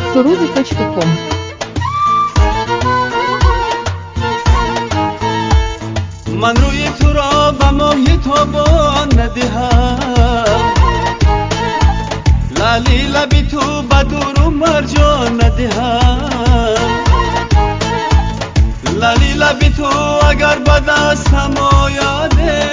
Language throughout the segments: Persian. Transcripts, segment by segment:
surubi.com. من روی تو را به ماهی تابان ندهم، لالی لبی تو به دور و مرجان ندهم. لالی لبی تو اگر به دستم آیده،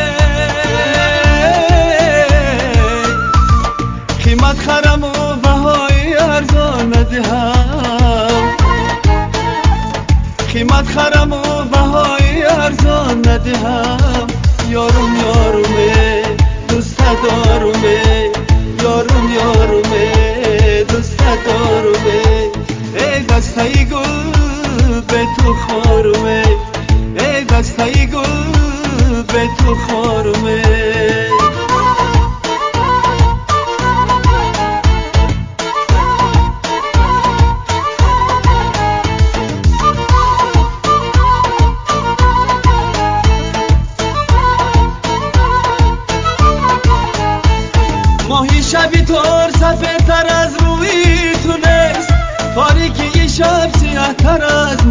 قیمت خرم و بهای ارزان ندهم. قیمت خرم و بهای ارزان ندهم. یارم یارمه دوست دارمه، یارم یارمه دوست دارمه. ای دستای گل به تو خارمه، ای دستای گل به تو خارمه. ماهی شبی تر سفیدتر از روی تو نیست، تاریکی شب سیاه تر از